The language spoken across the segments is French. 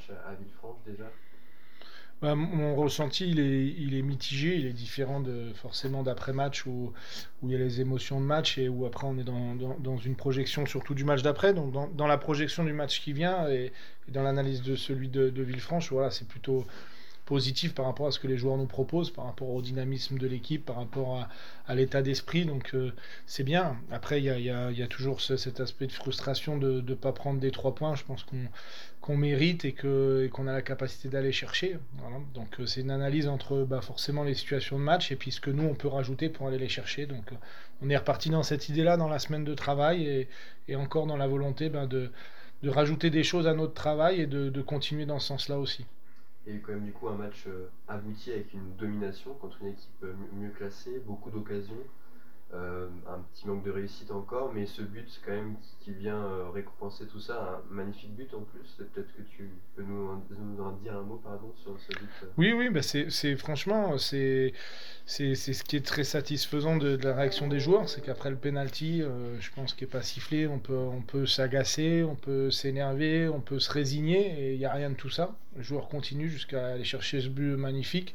match à Villefranche déjà? Bah, mon ressenti, il est mitigé, il est différent forcément d'après-match où il y a les émotions de match et où après on est dans une projection surtout du match d'après. Donc dans la projection du match qui vient et dans l'analyse de celui de Villefranche, voilà, c'est plutôt positif par rapport à ce que les joueurs nous proposent, par rapport au dynamisme de l'équipe, par rapport à l'état d'esprit. Donc c'est bien. Après, il y a toujours cet aspect de frustration de ne pas prendre des 3 points. Je pense qu'on mérite et qu'on a la capacité d'aller chercher. Voilà. Donc c'est une analyse entre forcément les situations de match et puis ce que nous on peut rajouter pour aller les chercher. Donc on est reparti dans cette idée-là dans la semaine de travail et encore dans la volonté de rajouter des choses à notre travail et de continuer dans ce sens-là aussi. Il y a eu quand même du coup un match abouti avec une domination contre une équipe mieux classée, beaucoup d'occasions. Un petit manque de réussite encore, mais ce but quand même qui vient récompenser tout ça, un magnifique but en plus. Peut-être que tu peux nous en dire un mot pardon, sur ce but. Oui, oui, bah franchement, c'est ce qui est très satisfaisant de la réaction des joueurs, c'est qu'après le penalty, je pense qu'il n'est pas sifflé, on peut s'agacer, on peut s'énerver, on peut se résigner, et il n'y a rien de tout ça. Le joueur continue jusqu'à aller chercher ce but magnifique.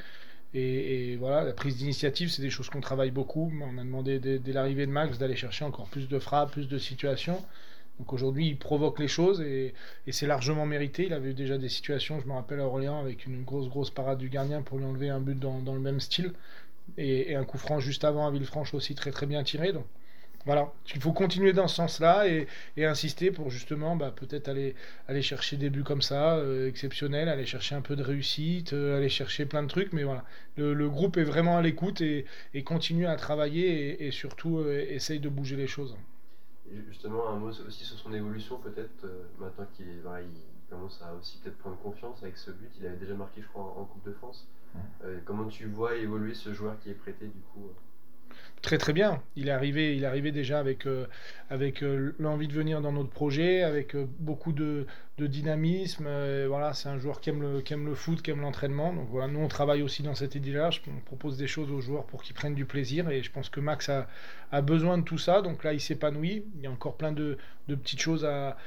Et voilà, la prise d'initiative, c'est des choses qu'on travaille beaucoup. On a demandé dès l'arrivée de Max d'aller chercher encore plus de frappes, plus de situations. Donc aujourd'hui, il provoque les choses et c'est largement mérité. Il avait eu déjà des situations, je me rappelle à Orléans, avec une grosse parade du gardien pour lui enlever un but dans le même style. Et un coup franc juste avant à Villefranche aussi très bien tiré. Donc voilà, il faut continuer dans ce sens-là et insister pour justement peut-être aller chercher des buts comme ça, exceptionnels, aller chercher un peu de réussite, aller chercher plein de trucs. Mais voilà, le groupe est vraiment à l'écoute et continue à travailler et surtout essaye de bouger les choses. Et justement, un mot aussi sur son évolution, peut-être, maintenant qu'il commence à aussi peut-être prendre confiance avec ce but. Il avait déjà marqué, je crois, en Coupe de France. Comment tu vois évoluer ce joueur qui est prêté du coup? Très bien. Il est arrivé déjà avec l'envie de venir dans notre projet, avec beaucoup de dynamisme. Voilà, c'est un joueur qui aime le foot, qui aime l'entraînement. Donc voilà, nous on travaille aussi dans cette idée-là. On propose des choses aux joueurs pour qu'ils prennent du plaisir. Et je pense que Max a besoin de tout ça. Donc là, il s'épanouit. Il y a encore plein de petites choses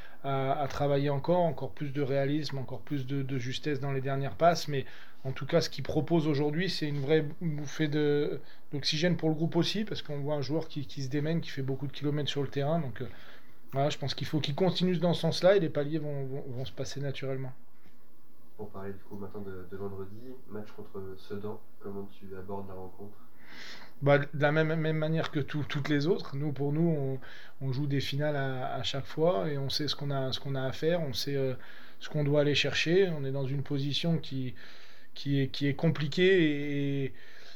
à travailler encore plus de réalisme, encore plus de justesse dans les dernières passes. Mais en tout cas, ce qu'il propose aujourd'hui, c'est une vraie bouffée d'oxygène pour le groupe aussi, parce qu'on voit un joueur qui se démène, qui fait beaucoup de kilomètres sur le terrain. Donc voilà, je pense qu'il faut qu'il continue dans ce sens-là et les paliers vont se passer naturellement. Pour parler du coup maintenant de vendredi, match contre Sedan, comment tu abordes la rencontre? De la même manière que toutes les autres, pour nous, on joue des finales à chaque fois et on sait ce qu'on a à faire, on sait ce qu'on doit aller chercher. On est dans une position qui est compliquée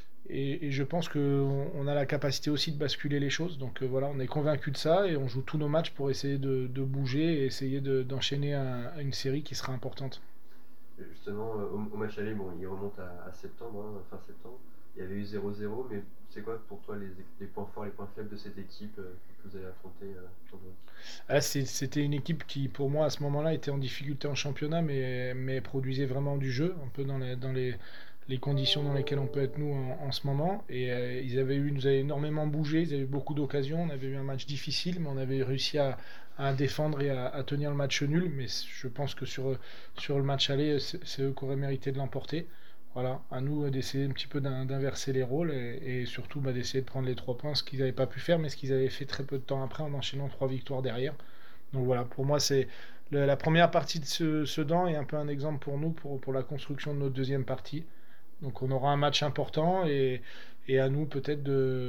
et je pense qu'on a la capacité aussi de basculer les choses. Donc voilà, on est convaincu de ça et on joue tous nos matchs pour essayer de bouger et essayer d'enchaîner une série qui sera importante. Justement, au match aller, bon, il remonte à septembre, hein, fin septembre. Il y avait eu 0-0, mais c'est quoi pour toi les points forts, les points faibles de cette équipe que vous allez affronter vendredi? C'était une équipe qui, pour moi, à ce moment-là, était en difficulté en championnat, mais produisait vraiment du jeu, un peu dans les conditions dans lesquelles on peut être nous en ce moment. Et ils nous avaient énormément bougé, ils avaient eu beaucoup d'occasions. On avait eu un match difficile, mais on avait réussi à défendre et à tenir le match nul. Mais je pense que sur le match aller, c'est eux qui auraient mérité de l'emporter. Voilà, à nous d'essayer un petit peu d'inverser les rôles et surtout d'essayer de prendre les 3 points, ce qu'ils n'avaient pas pu faire, mais ce qu'ils avaient fait très peu de temps après en enchaînant 3 victoires derrière. Donc voilà, pour moi, c'est la première partie de Sedan est un peu un exemple pour nous pour la construction de notre deuxième partie. Donc on aura un match important et à nous peut-être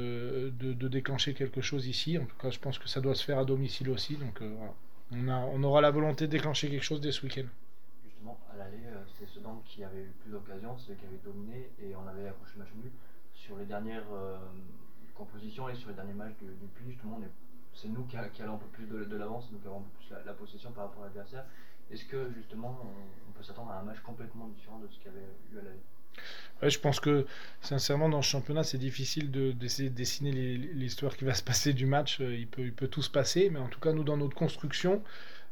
de déclencher quelque chose ici. En tout cas, je pense que ça doit se faire à domicile aussi. Donc voilà. On aura la volonté de déclencher quelque chose dès ce week-end. Justement, à l'aller, c'était Sedan qui avait eu plus d'occasions, c'est eux qui avaient dominé et on avait accroché le match nul. Sur les dernières compositions et sur les derniers matchs du Puy, justement, c'est nous qui allons un peu plus de l'avance, nous qui avons un peu plus la possession par rapport à l'adversaire. Est-ce que justement on peut s'attendre à un match complètement différent de ce qu'il y avait eu à l'aller? Ouais, je pense que sincèrement dans ce championnat c'est difficile d'essayer de dessiner l'histoire qui va se passer du match. Il peut tout se passer, mais en tout cas nous dans notre construction,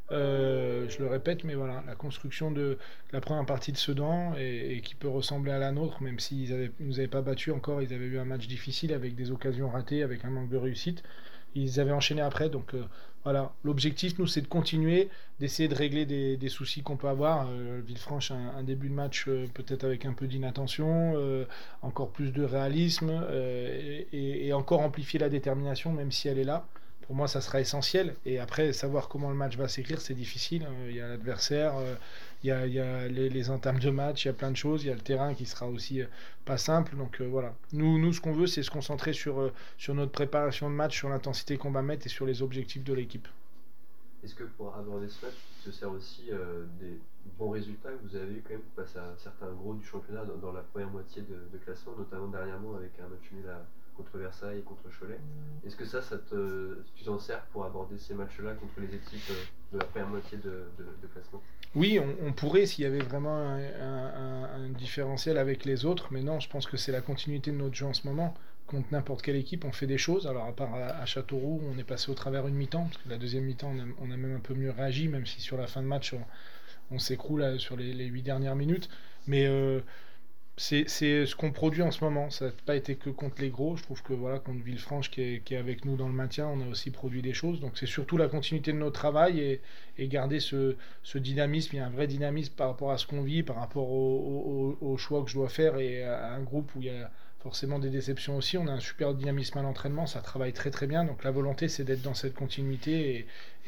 je le répète, mais voilà, la construction de la première partie de Sedan et qui peut ressembler à la nôtre, même s'ils nous avaient pas battu encore, ils avaient eu un match difficile avec des occasions ratées, avec un manque de réussite. ils avaient enchaîné après. Donc voilà, l'objectif, nous, c'est de continuer, d'essayer de régler des soucis qu'on peut avoir. Villefranche, un début de match peut-être avec un peu d'inattention, encore plus de réalisme, et encore amplifier la détermination, même si elle est là. Pour moi, ça sera essentiel. Et après, savoir comment le match va s'écrire, c'est difficile. Il y a l'adversaire, il y a les entames de match, il y a plein de choses. Il y a le terrain qui sera aussi pas simple. Donc voilà. Nous, ce qu'on veut, c'est se concentrer sur notre préparation de match, sur l'intensité qu'on va mettre et sur les objectifs de l'équipe. Est-ce que pour aborder ce match, tu te sers aussi des bons résultats que vous avez eu quand même face à certains gros du championnat dans la première moitié de classement, notamment dernièrement avec un match nul contre Versailles et contre Cholet. Est-ce que tu t'en sers pour aborder ces matchs-là contre les équipes de la première moitié de classement? Oui, on pourrait s'il y avait vraiment un différentiel avec les autres, mais non, je pense que c'est la continuité de notre jeu en ce moment. Contre n'importe quelle équipe, on fait des choses. Alors à part à Châteauroux, on est passé au travers une mi-temps, parce que la deuxième mi-temps, on a même un peu mieux réagi, même si sur la fin de match, on s'écroule sur les 8 dernières minutes. Mais c'est ce qu'on produit en ce moment. Ça n'a pas été que contre les gros. Je trouve que voilà, contre Villefranche qui est avec nous dans le maintien, on a aussi produit des choses. Donc c'est surtout la continuité de notre travail et garder ce dynamisme. Il y a un vrai dynamisme par rapport à ce qu'on vit, par rapport au choix que je dois faire et à un groupe où il y a forcément des déceptions aussi. On a un super dynamisme à l'entraînement, ça travaille très très bien. Donc la volonté, c'est d'être dans cette continuité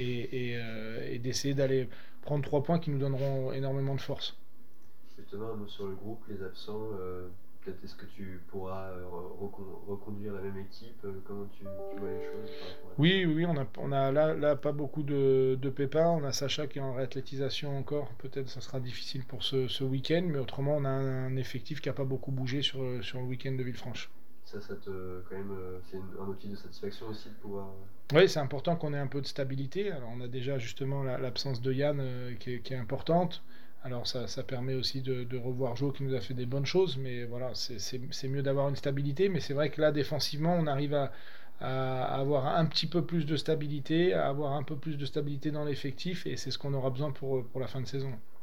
et d'essayer d'aller prendre 3 points qui nous donneront énormément de force. Justement, nous, sur le groupe, les absents, peut-être est-ce que tu pourras reconduire la même équipe? Comment tu vois les choses par rapport à ça? Oui, on a là pas beaucoup de pépins. On a Sacha qui est en réathlétisation encore. Peut-être ça sera difficile pour ce week-end, mais autrement, on a un effectif qui n'a pas beaucoup bougé sur le week-end de Villefranche. Quand même, c'est un outil de satisfaction aussi de pouvoir. Oui, c'est important qu'on ait un peu de stabilité. Alors, on a déjà justement l'absence de Yann qui est importante. Alors, ça permet aussi de revoir Jo qui nous a fait des bonnes choses, mais voilà, c'est mieux d'avoir une stabilité. Mais c'est vrai que là, défensivement, on arrive à avoir un petit peu plus de stabilité, à avoir un peu plus de stabilité dans l'effectif, et c'est ce qu'on aura besoin pour la fin de saison.